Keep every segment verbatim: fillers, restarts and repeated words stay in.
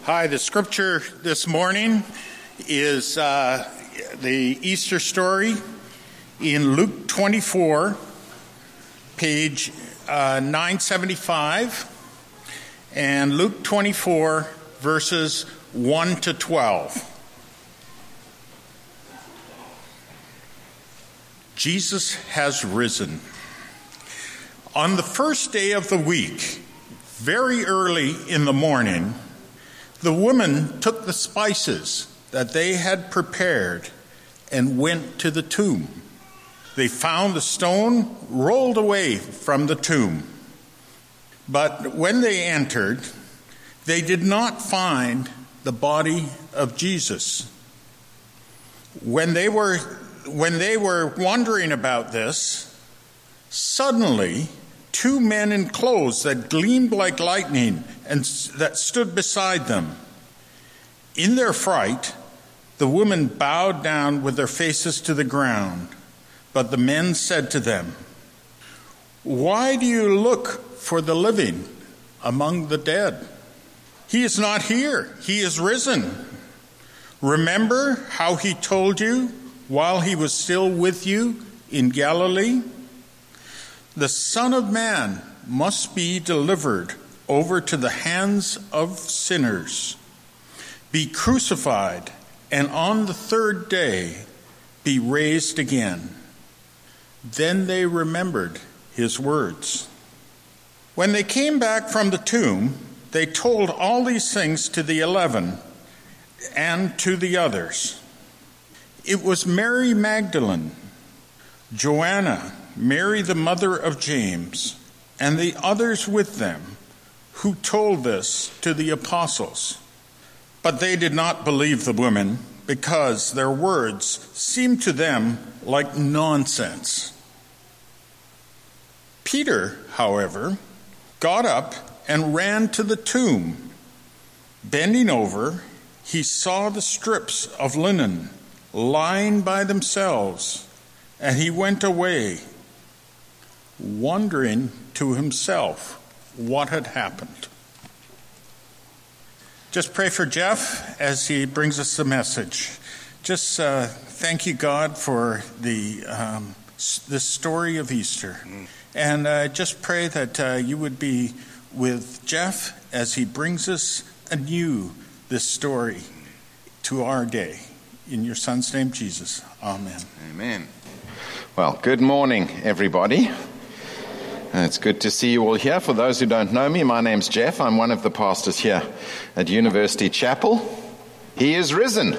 Hi, the scripture this morning is uh, the Easter story in Luke twenty-four, page uh, nine seventy-five, and Luke twenty-four, verses one to twelve. Jesus has risen. On the first day of the week, very early in the morning, the women took the spices that they had prepared and went to the tomb. They found the stone rolled away from the tomb. But when they entered, they did not find the body of Jesus. When they were, when they were wondering about this, suddenly two men in clothes that gleamed like lightning and that stood beside them. In their fright, the women bowed down with their faces to the ground. But the men said to them, "Why do you look for the living among the dead? He is not here. He is risen. Remember how he told you while he was still with you in Galilee? The Son of Man must be delivered over to the hands of sinners, be crucified, and on the third day be raised again." Then they remembered his words. When they came back from the tomb, they told all these things to the eleven and to the others. It was Mary Magdalene, Joanna, Mary the mother of James, and the others with them who told this to the apostles. But they did not believe the women because their words seemed to them like nonsense. Peter, however, got up and ran to the tomb. Bending over, he saw the strips of linen lying by themselves, and he went away, wondering to himself what had happened. Just pray for Jeff as he brings us the message. Just uh, thank you, God, for the um, this story of Easter. And uh, just pray that uh, you would be with Jeff as he brings us anew this story to our day. In your Son's name, Jesus. Amen. Amen. Well, good morning, everybody. It's good to see you all here. For those who don't know me, my name's Jeff. I'm one of the pastors here at University Chapel. He is risen.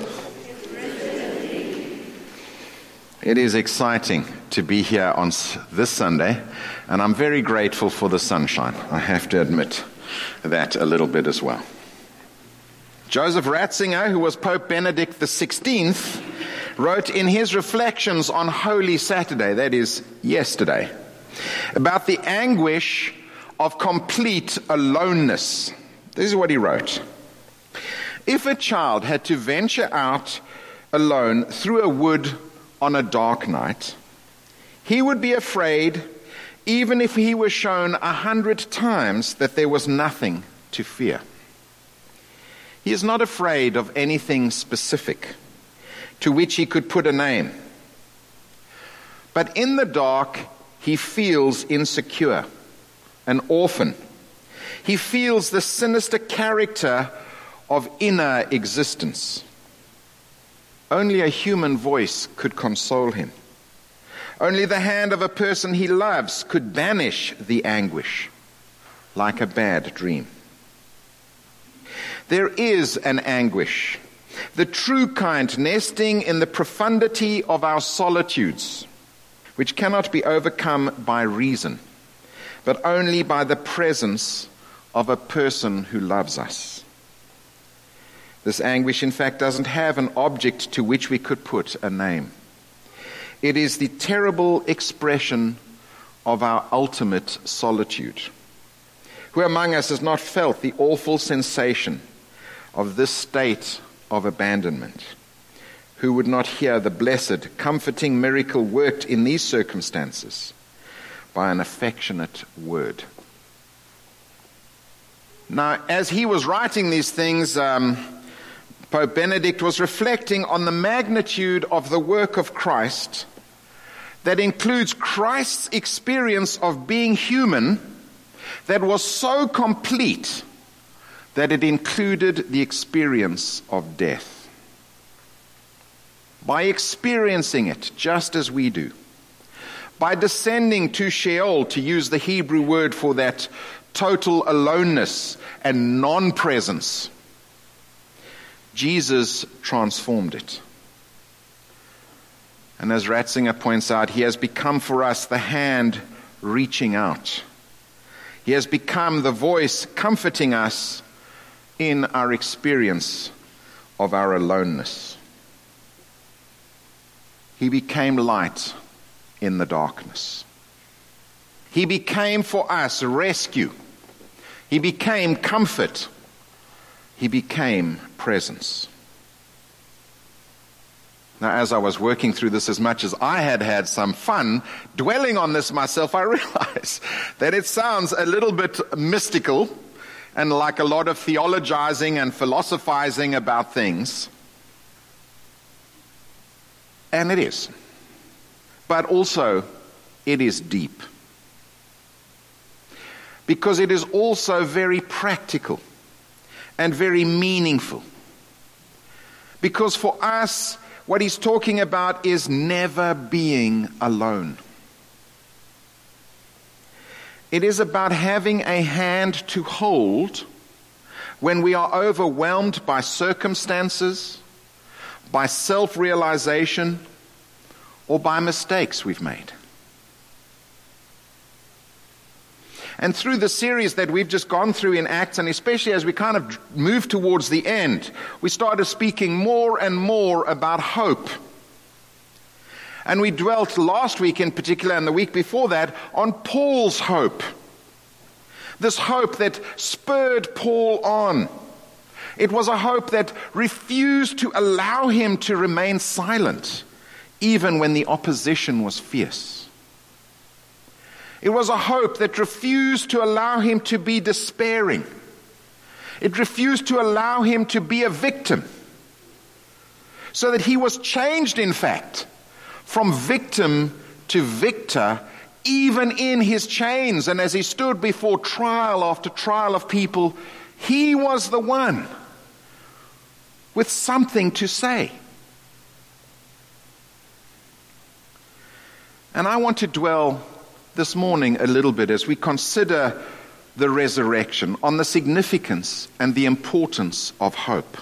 It is exciting to be here on this Sunday, and I'm very grateful for the sunshine. I have to admit that a little bit as well. Joseph Ratzinger, who was Pope Benedict the sixteenth, wrote in his reflections on Holy Saturday, that is, yesterday, about the anguish of complete aloneness. This is what he wrote. If a child had to venture out alone through a wood on a dark night, he would be afraid even if he were shown a hundred times that there was nothing to fear. He is not afraid of anything specific to which he could put a name. But in the dark, he feels insecure, an orphan. He feels the sinister character of inner existence. Only a human voice could console him. Only the hand of a person he loves could banish the anguish, like a bad dream. There is an anguish, the true kind nesting in the profundity of our solitudes, which cannot be overcome by reason, but only by the presence of a person who loves us. This anguish, in fact, doesn't have an object to which we could put a name. It is the terrible expression of our ultimate solitude. Who among us has not felt the awful sensation of this state of abandonment? Who would not hear the blessed, comforting miracle worked in these circumstances by an affectionate word? Now, as he was writing these things, um, Pope Benedict was reflecting on the magnitude of the work of Christ that includes Christ's experience of being human that was so complete that it included the experience of death. By experiencing it just as we do, by descending to Sheol, to use the Hebrew word for that total aloneness and non-presence, Jesus transformed it. And as Ratzinger points out, he has become for us the hand reaching out. He has become the voice comforting us in our experience of our aloneness. He became light in the darkness. He became for us rescue. He became comfort. He became presence. Now, as I was working through this, as much as I had had some fun dwelling on this myself, I realized that it sounds a little bit mystical and like a lot of theologizing and philosophizing about things. And it is. But also, it is deep. Because it is also very practical and very meaningful. Because for us, what he's talking about is never being alone. It is about having a hand to hold when we are overwhelmed by circumstances, by self-realization, or by mistakes we've made. And through the series that we've just gone through in Acts, and especially as we kind of move towards the end, we started speaking more and more about hope. And we dwelt last week in particular, and the week before that, on Paul's hope. This hope that spurred Paul on. It was a hope that refused to allow him to remain silent, even when the opposition was fierce. It was a hope that refused to allow him to be despairing. It refused to allow him to be a victim. So that he was changed, in fact, from victim to victor, even in his chains. And as he stood before trial after trial of people, he was the one with something to say. And I want to dwell this morning a little bit as we consider the resurrection on the significance and the importance of hope.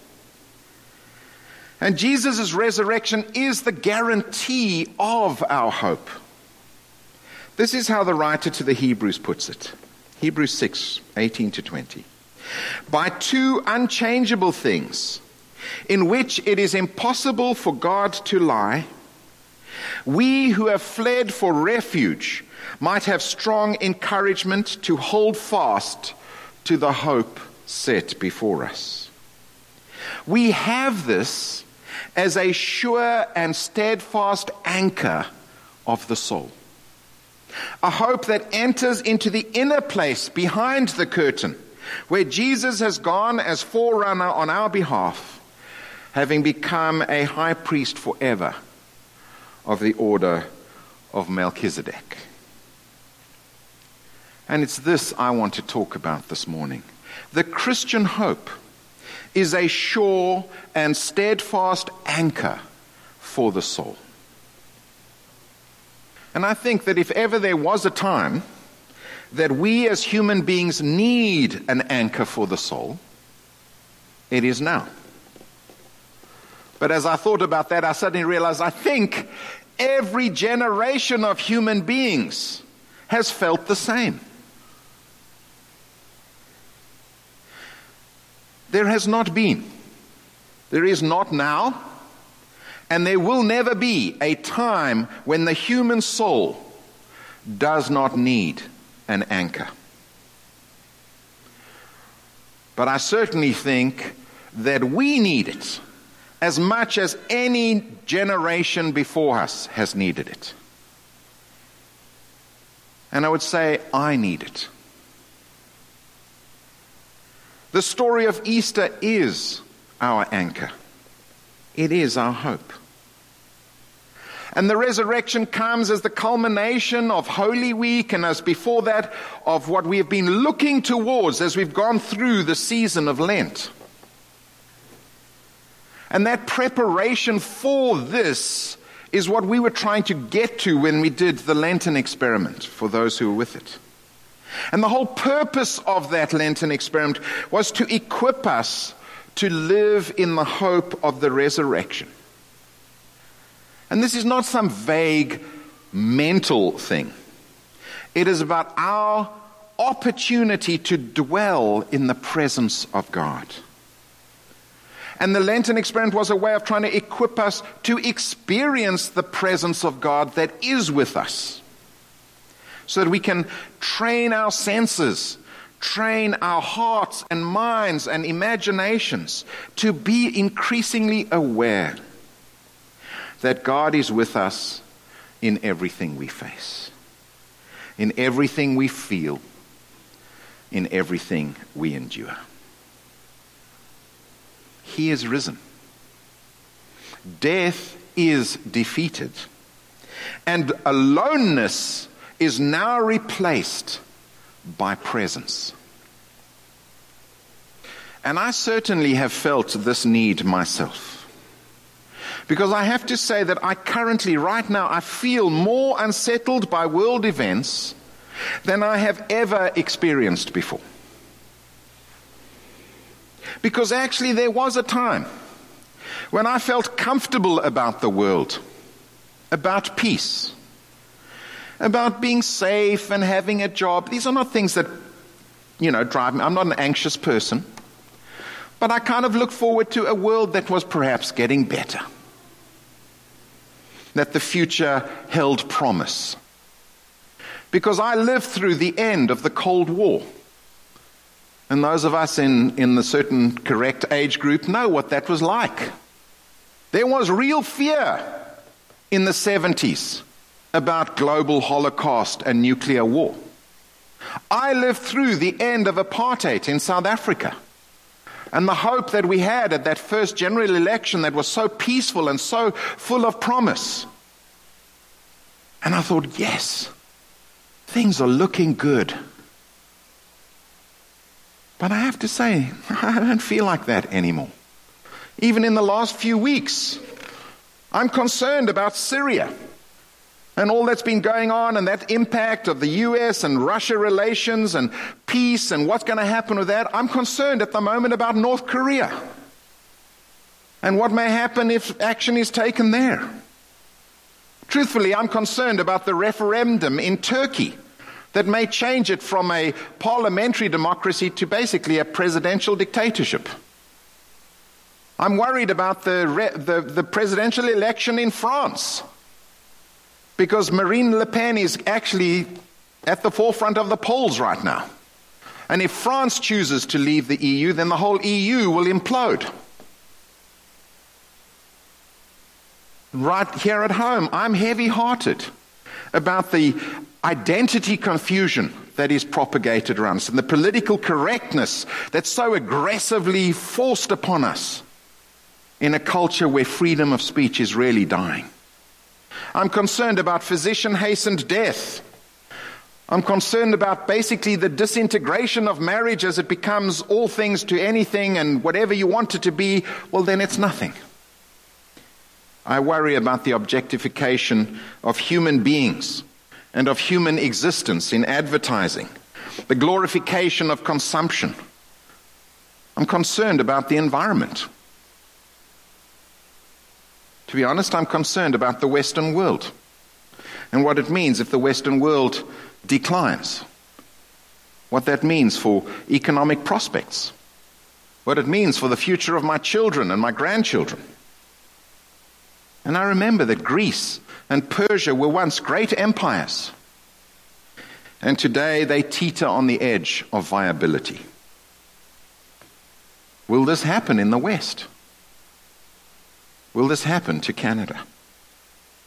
And Jesus' resurrection is the guarantee of our hope. This is how the writer to the Hebrews puts it. Hebrews six, eighteen to twenty. By two unchangeable things, in which it is impossible for God to lie, we who have fled for refuge might have strong encouragement to hold fast to the hope set before us. We have this as a sure and steadfast anchor of the soul. A hope that enters into the inner place behind the curtain, where Jesus has gone as forerunner on our behalf, having become a high priest forever of the order of Melchizedek. And it's this I want to talk about this morning. The Christian hope is a sure and steadfast anchor for the soul. And I think that if ever there was a time that we as human beings need an anchor for the soul, it is now. But as I thought about that, I suddenly realized I think every generation of human beings has felt the same. There has not been, there is not now, and there will never be a time when the human soul does not need an anchor. But I certainly think that we need it as much as any generation before us has needed it. And I would say, I need it. The story of Easter is our anchor. It is our hope. And the resurrection comes as the culmination of Holy Week, and as before that, of what we have been looking towards as we've gone through the season of Lent. And that preparation for this is what we were trying to get to when we did the Lenten experiment, for those who were with it. And the whole purpose of that Lenten experiment was to equip us to live in the hope of the resurrection. And this is not some vague mental thing. It is about our opportunity to dwell in the presence of God. And the Lenten experiment was a way of trying to equip us to experience the presence of God that is with us, so that we can train our senses, train our hearts and minds and imaginations to be increasingly aware that God is with us in everything we face, in everything we feel, in everything we endure. He is risen. Death is defeated. And aloneness is now replaced by presence. And I certainly have felt this need myself. Because I have to say that I currently, right now, I feel more unsettled by world events than I have ever experienced before. Because actually there was a time when I felt comfortable about the world, about peace, about being safe and having a job. These are not things that, you know, drive me. I'm not an anxious person. But I kind of look forward to a world that was perhaps getting better, that the future held promise. Because I lived through the end of the Cold War. And those of us in, in the certain correct age group know what that was like. There was real fear in the seventies about global holocaust and nuclear war. I lived through the end of apartheid in South Africa. And the hope that we had at that first general election that was so peaceful and so full of promise. And I thought, yes, things are looking good. But I have to say, I don't feel like that anymore. Even in the last few weeks, I'm concerned about Syria and all that's been going on, and that impact of the U S and Russia relations and peace and what's going to happen with that. I'm concerned at the moment about North Korea and what may happen if action is taken there. Truthfully, I'm concerned about the referendum in Turkey that may change it from a parliamentary democracy to basically a presidential dictatorship. I'm worried about the, re- the, the presidential election in France, because Marine Le Pen is actually at the forefront of the polls right now. And if France chooses to leave the E U, then the whole E U will implode. Right here at home, I'm heavy-hearted about the identity confusion that is propagated around us and the political correctness that's so aggressively forced upon us in a culture where freedom of speech is really dying. I'm concerned about physician-hastened death. I'm concerned about basically the disintegration of marriage as it becomes all things to anything, and whatever you want it to be, well, then it's nothing. I worry about the objectification of human beings and of human existence in advertising, the glorification of consumption. I'm concerned about the environment. To be honest, I'm concerned about the Western world and what it means if the Western world declines, what that means for economic prospects, what it means for the future of my children and my grandchildren. And I remember that Greece and Persia were once great empires, and today they teeter on the edge of viability. Will this happen in the West? Will this happen to Canada?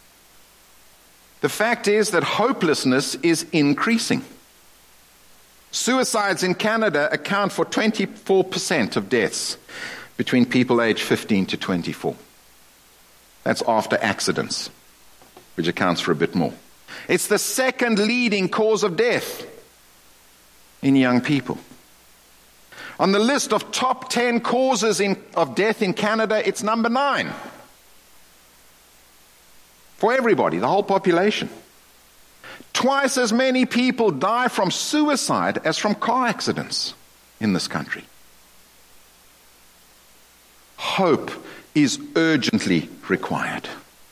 The fact is that hopelessness is increasing. Suicides in Canada account for twenty-four percent of deaths between people aged fifteen to twenty-four. That's after accidents, which accounts for a bit more. It's the second leading cause of death in young people. On the list of top ten causes in, of death in Canada, it's number nine. For everybody, the whole population. Twice as many people die from suicide as from car accidents in this country. Hope is urgently required.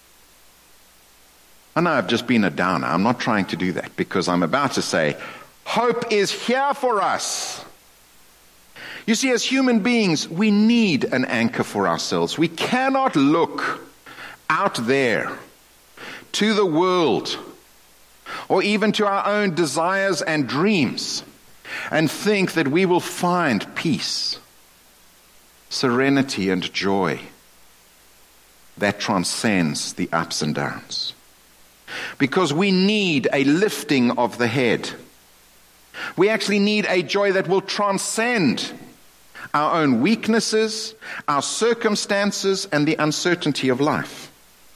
I know I've just been a downer. I'm not trying to do that, because I'm about to say, hope is here for us. You see, as human beings, we need an anchor for ourselves. We cannot look out there to the world, or even to our own desires and dreams, and think that we will find peace, serenity, and joy that transcends the ups and downs. Because we need a lifting of the head. We actually need a joy that will transcend our own weaknesses, our circumstances, and the uncertainty of life.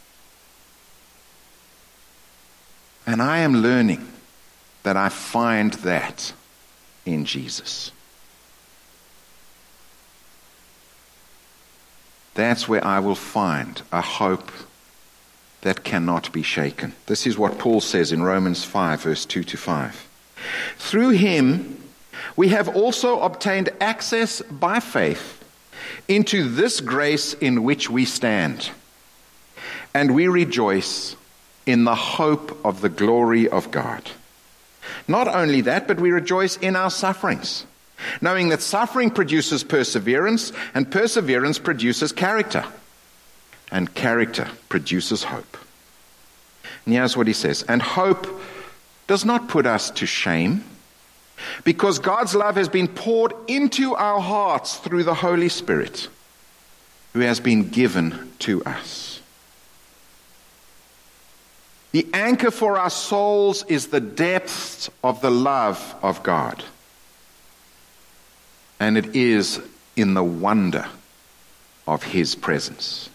And I am learning that I find that in Jesus. That's where I will find a hope that cannot be shaken. This is what Paul says in Romans five, verse two to five. Through him, we have also obtained access by faith into this grace in which we stand, and we rejoice in the hope of the glory of God. Not only that, but we rejoice in our sufferings, knowing that suffering produces perseverance, and perseverance produces character, and character produces hope. And here's what he says, and hope does not put us to shame, because God's love has been poured into our hearts through the Holy Spirit, who has been given to us. The anchor for our souls is the depths of the love of God. And it is in the wonder of his presence.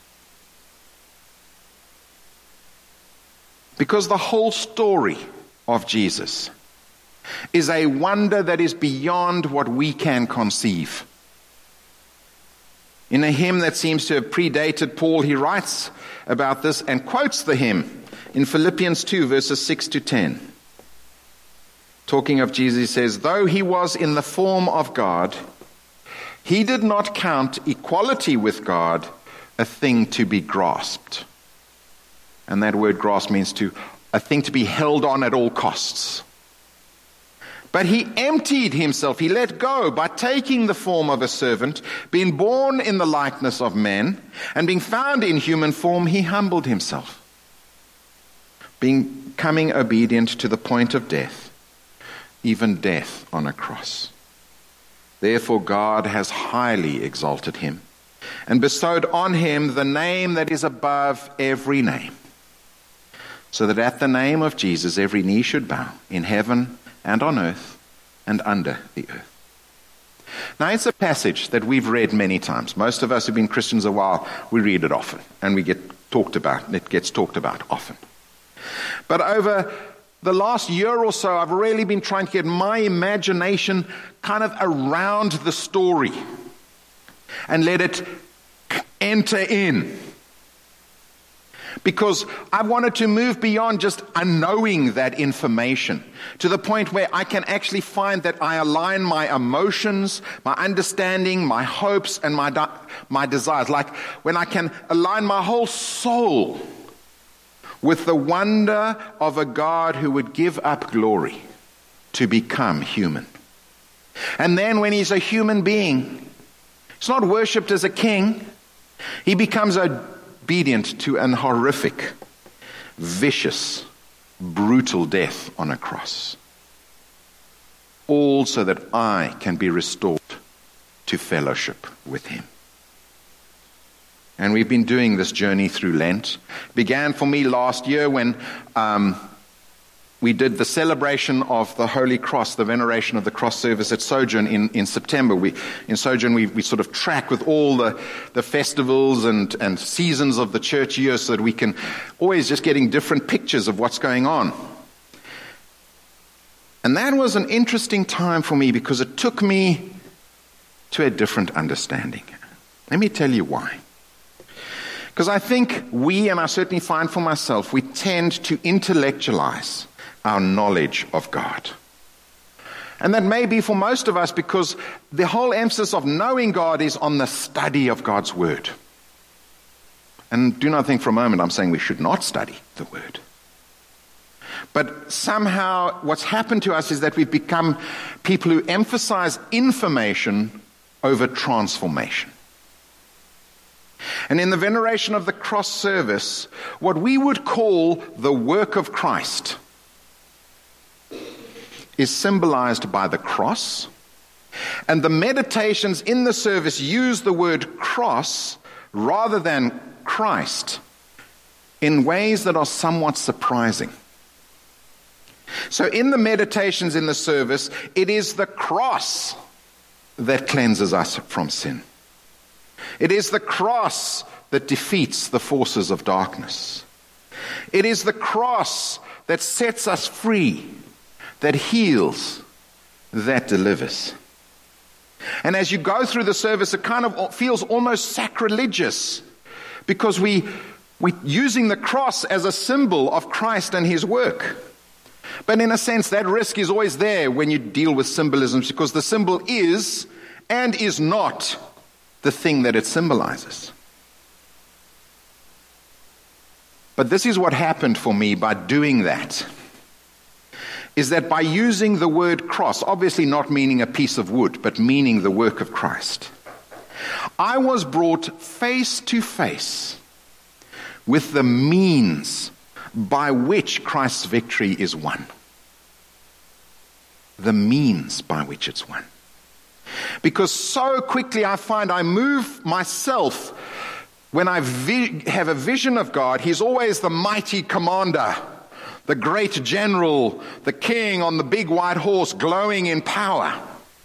Because the whole story of Jesus is a wonder that is beyond what we can conceive. In a hymn that seems to have predated Paul, he writes about this and quotes the hymn in Philippians two, verses six to ten. Talking of Jesus, he says, though he was in the form of God, he did not count equality with God a thing to be grasped. And that word grasp means to a thing to be held on at all costs. But he emptied himself, he let go by taking the form of a servant, being born in the likeness of men, and being found in human form, he humbled himself, becoming obedient to the point of death, even death on a cross. Therefore God has highly exalted him and bestowed on him the name that is above every name, so that at the name of Jesus every knee should bow in heaven and on earth and under the earth. Now it's a passage that we've read many times. Most of us who've been Christians a while, we read it often and we get talked about, it gets talked about often. But over the last year or so, I've really been trying to get my imagination kind of around the story and let it enter in. Because I wanted to move beyond just unknowing that information to the point where I can actually find that I align my emotions, my understanding, my hopes, and my de- my desires. Like when I can align my whole soul with the wonder of a God who would give up glory to become human. And then when he's a human being, he's not worshipped as a king. He becomes obedient to an horrific, vicious, brutal death on a cross. All so that I can be restored to fellowship with him. And we've been doing this journey through Lent. It began for me last year when um, we did the celebration of the Holy Cross, the veneration of the cross service at Sojourn in, in September. We, in Sojourn, we, we sort of track with all the, the festivals and, and seasons of the church year so that we can always just getting different pictures of what's going on. And that was an interesting time for me because it took me to a different understanding. Let me tell you why. Because I think we, and I certainly find for myself, we tend to intellectualize our knowledge of God. And that may be for most of us because the whole emphasis of knowing God is on the study of God's Word. And do not think for a moment I'm saying we should not study the Word. But somehow what's happened to us is that we've become people who emphasize information over transformation. And in the veneration of the cross service, what we would call the work of Christ is symbolized by the cross, and the meditations in the service use the word cross rather than Christ in ways that are somewhat surprising. So in the meditations in the service, it is the cross that cleanses us from sin. It is the cross that defeats the forces of darkness. It is the cross that sets us free, that heals, that delivers. And as you go through the service, it kind of feels almost sacrilegious because we, we're using the cross as a symbol of Christ and his work. But in a sense, that risk is always there when you deal with symbolisms because the symbol is and is not the thing that it symbolizes. But this is what happened for me by doing that. Is that by using the word cross, obviously not meaning a piece of wood, but meaning the work of Christ, I was brought face to face with the means by which Christ's victory is won. The means by which it's won. Because so quickly I find I move myself, when I vi- have a vision of God, he's always the mighty commander, the great general, the king on the big white horse glowing in power.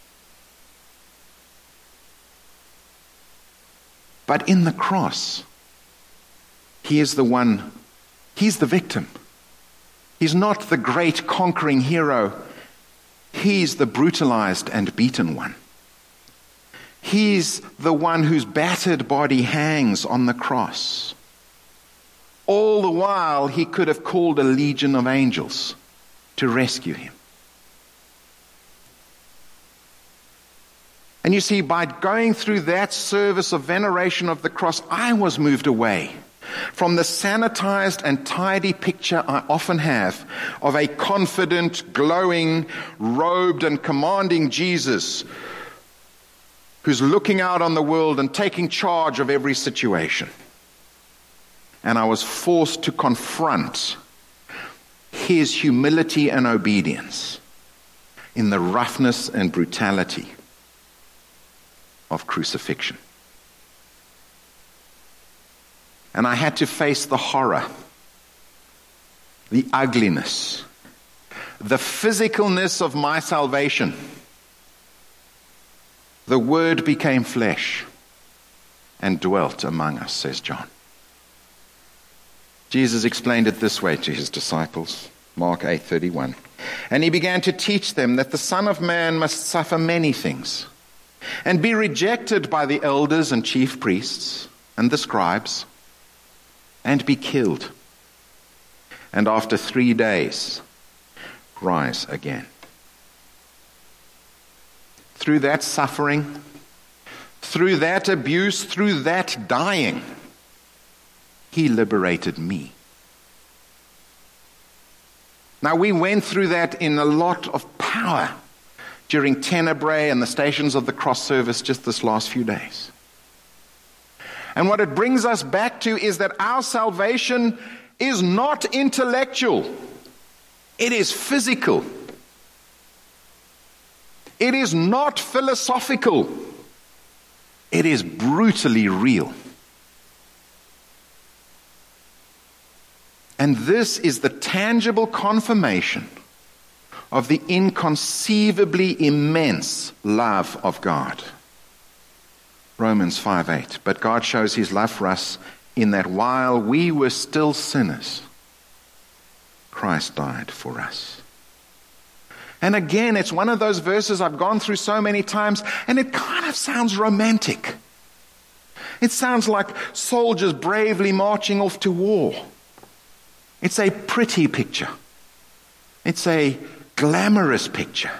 But in the cross, he is the one, he's the victim. He's not the great conquering hero. He's the brutalized and beaten one. He's the one whose battered body hangs on the cross. All the while, he could have called a legion of angels to rescue him. And you see, by going through that service of veneration of the cross, I was moved away from the sanitized and tidy picture I often have of a confident, glowing, robed and commanding Jesus who's looking out on the world and taking charge of every situation. And I was forced to confront his humility and obedience in the roughness and brutality of crucifixion. And I had to face the horror, the ugliness, the physicalness of my salvation. The Word became flesh and dwelt among us, says John. Jesus explained it this way to his disciples, Mark eight thirty-one. And he began to teach them that the Son of Man must suffer many things and be rejected by the elders and chief priests and the scribes and be killed. And after three days, rise again. Through that suffering, through that abuse, through that dying, he liberated me. Now, we went through that in a lot of power during Tenebrae and the Stations of the Cross service just this last few days. And what it brings us back to is that our salvation is not intellectual. It is physical. It is not philosophical. It is brutally real. And this is the tangible confirmation of the inconceivably immense love of God. Romans five eight. But God shows his love for us in that while we were still sinners, Christ died for us. And again, it's one of those verses I've gone through so many times, and it kind of sounds romantic. It sounds like soldiers bravely marching off to war. It's a pretty picture. It's a glamorous picture.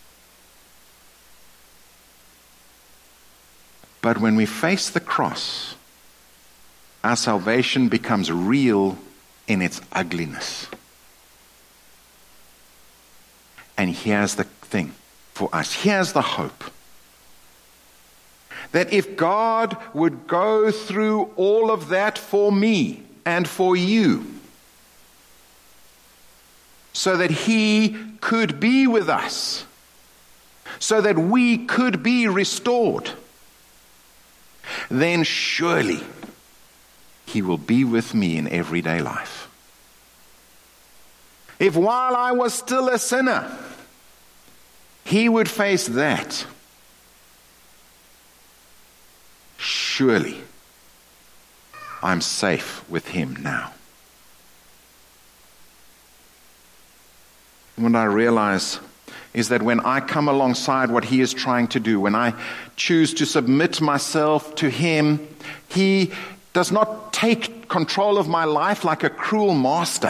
But when we face the cross, our salvation becomes real in its ugliness. And here's the thing for us. Here's the hope. That if God would go through all of that for me and for you, so that he could be with us, so that we could be restored, then surely he will be with me in everyday life. If while I was still a sinner, he would face that, surely I'm safe with him now. And what I realize is that when I come alongside what he is trying to do, when I choose to submit myself to him, he does not take control of my life like a cruel master.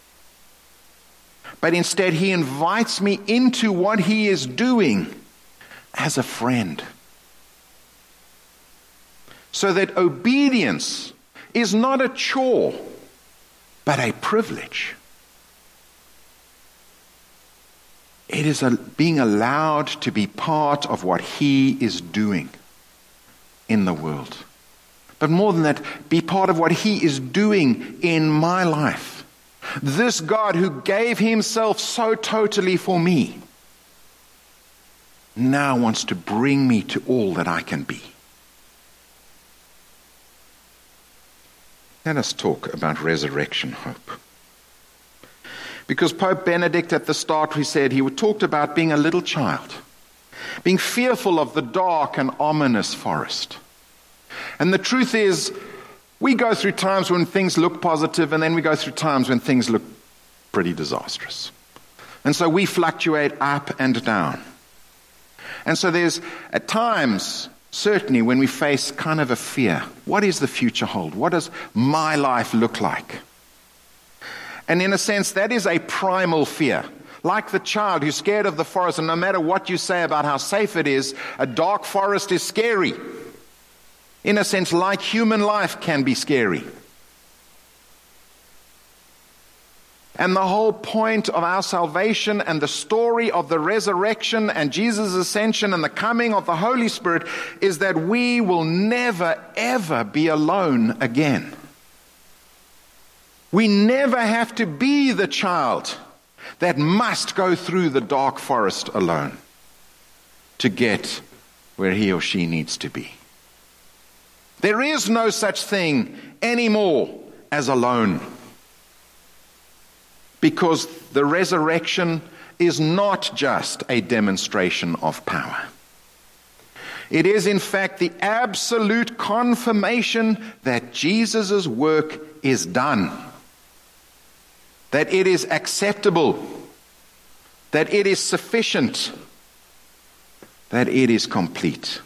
But instead, he invites me into what he is doing as a friend. So that obedience is not a chore, but a privilege. It is a, being allowed to be part of what he is doing in the world. But more than that, be part of what he is doing in my life. This God who gave himself so totally for me now wants to bring me to all that I can be. Let us talk about resurrection hope. Because Pope Benedict at the start, he said, he talked about being a little child, being fearful of the dark and ominous forest. And the truth is, we go through times when things look positive, and then we go through times when things look pretty disastrous. And so we fluctuate up and down. And so there's, at times, certainly when we face kind of a fear. What does the future hold? What does my life look like? And in a sense, that is a primal fear. Like the child who's scared of the forest, and no matter what you say about how safe it is, a dark forest is scary. In a sense, like human life can be scary. And the whole point of our salvation and the story of the resurrection and Jesus' ascension and the coming of the Holy Spirit is that we will never, ever be alone again. We never have to be the child that must go through the dark forest alone to get where he or she needs to be. There is no such thing anymore as alone. Because the resurrection is not just a demonstration of power. It is in fact the absolute confirmation that Jesus' work is done. That it is acceptable. That it is sufficient. That it is complete.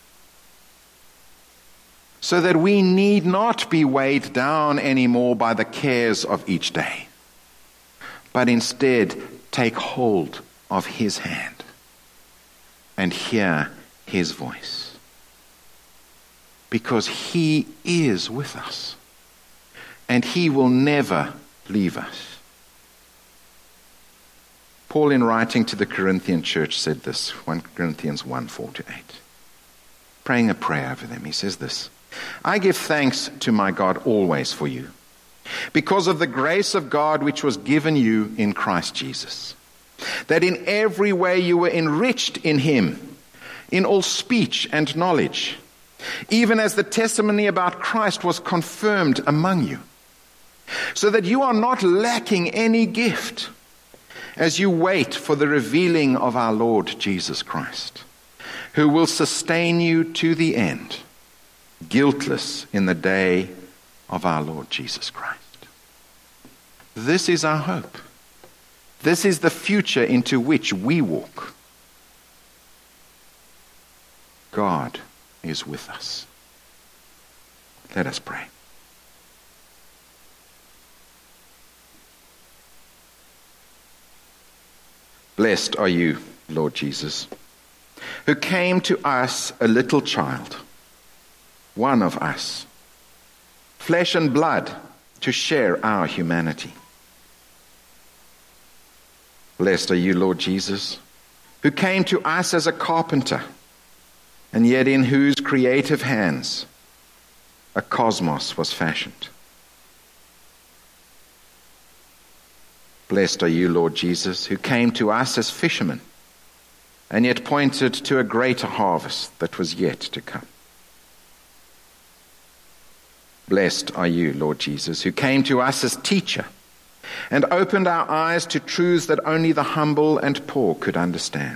So that we need not be weighed down anymore by the cares of each day, but instead take hold of his hand and hear his voice. Because he is with us, and he will never leave us. Paul, in writing to the Corinthian church, said this, First Corinthians one, four to eight. Praying a prayer over them, he says this: I give thanks to my God always for you, because of the grace of God which was given you in Christ Jesus, that in every way you were enriched in him, in all speech and knowledge, even as the testimony about Christ was confirmed among you, so that you are not lacking any gift as you wait for the revealing of our Lord Jesus Christ, who will sustain you to the end, guiltless in the day of our Lord Jesus Christ. This is our hope. This is the future into which we walk. God is with us. Let us pray. Blessed are you, Lord Jesus, who came to us a little child, one of us, flesh and blood, to share our humanity. Blessed are you, Lord Jesus, who came to us as a carpenter, and yet in whose creative hands a cosmos was fashioned. Blessed are you, Lord Jesus, who came to us as fishermen, and yet pointed to a greater harvest that was yet to come. Blessed are you, Lord Jesus, who came to us as teacher, and opened our eyes to truths that only the humble and poor could understand.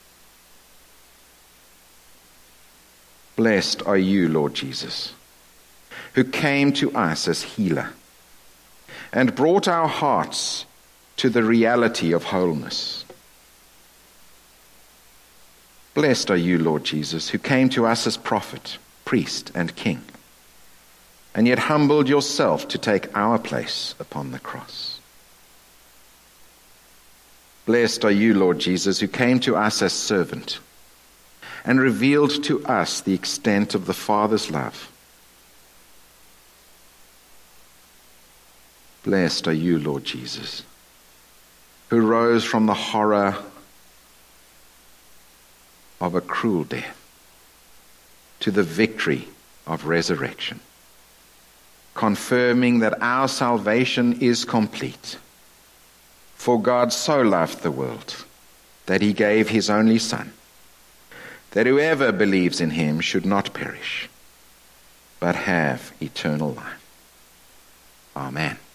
Blessed are you, Lord Jesus, who came to us as healer, and brought our hearts to the reality of wholeness. Blessed are you, Lord Jesus, who came to us as prophet, priest, and king, and yet humbled yourself to take our place upon the cross. Blessed are you, Lord Jesus, who came to us as servant, and revealed to us the extent of the Father's love. Blessed are you, Lord Jesus, who rose from the horror of a cruel death to the victory of resurrection, confirming that our salvation is complete. For God so loved the world that he gave his only Son, that whoever believes in him should not perish, but have eternal life. Amen.